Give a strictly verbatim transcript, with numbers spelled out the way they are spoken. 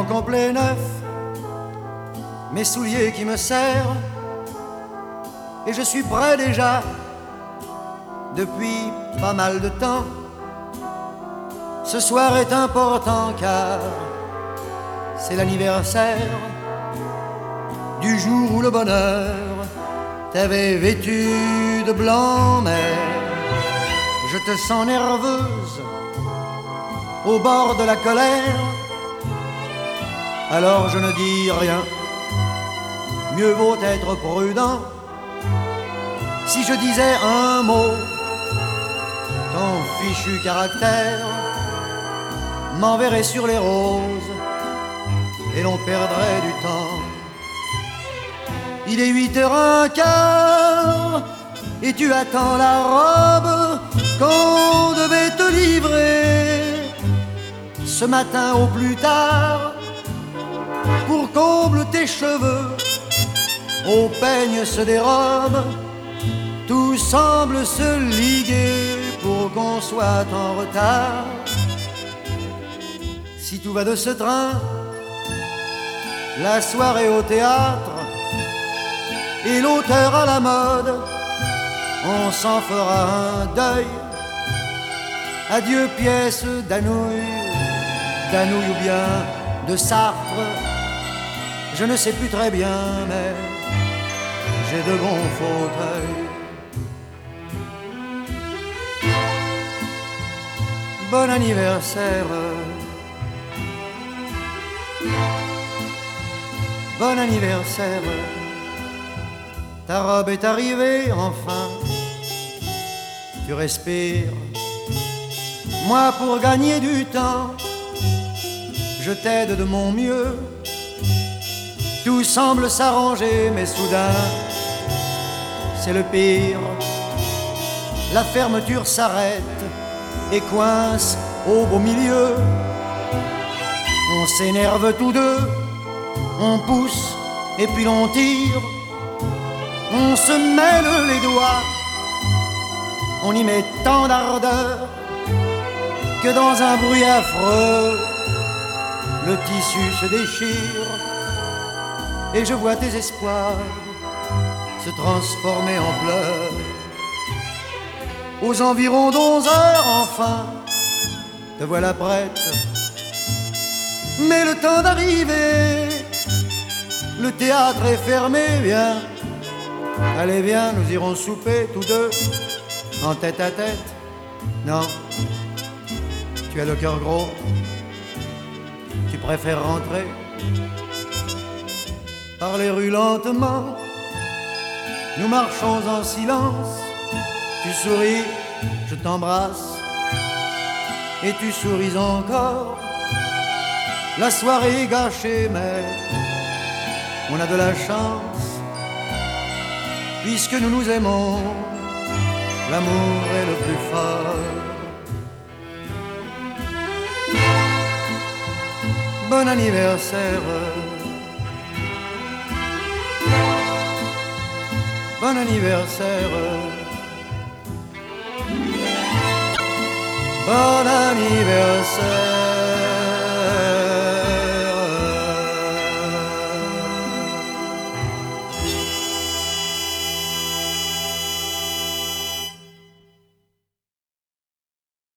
complet neuf, mes souliers qui me serrent, et je suis prêt déjà depuis pas mal de temps. Ce soir est important car c'est l'anniversaire du jour où le bonheur t'avait vêtu de blanc, mais je te sens nerveuse au bord de la colère. Alors je ne dis rien, mieux vaut être prudent. Si je disais un mot, ton fichu caractère m'enverrait sur les roses et l'on perdrait du temps. Il est huit heures un quart et tu attends la robe qu'on devait te livrer ce matin au plus tard. Pour comble tes cheveux, au peigne se dérobe, tout semble se liguer pour qu'on soit en retard. Si tout va de ce train, la soirée au théâtre et l'auteur à la mode, on s'en fera un deuil. Adieu pièce d'Anouilh, d'Anouilh ou bien de Sartre, je ne sais plus très bien, mais j'ai de bons fauteuils. Bon anniversaire, bon anniversaire. Ta robe est arrivée enfin, tu respires. Moi pour gagner du temps, je t'aide de mon mieux. Tout semble s'arranger, mais soudain, c'est le pire. La fermeture s'arrête et coince au beau milieu. On s'énerve tous deux, on pousse et puis l'on tire. On se mêle les doigts, on y met tant d'ardeur que dans un bruit affreux, le tissu se déchire. Et je vois tes espoirs se transformer en pleurs. Aux environs d'onze heures, enfin, te voilà prête. Mais le temps d'arriver, le théâtre est fermé, viens. Allez viens, nous irons souper tous deux, en tête à tête. Non, tu as le cœur gros, tu préfères rentrer. Par les rues lentement, nous marchons en silence. Tu souris, je t'embrasse, et tu souris encore. La soirée est gâchée, mais on a de la chance, puisque nous nous aimons, l'amour est le plus fort. Bon anniversaire, bon anniversaire, bon anniversaire.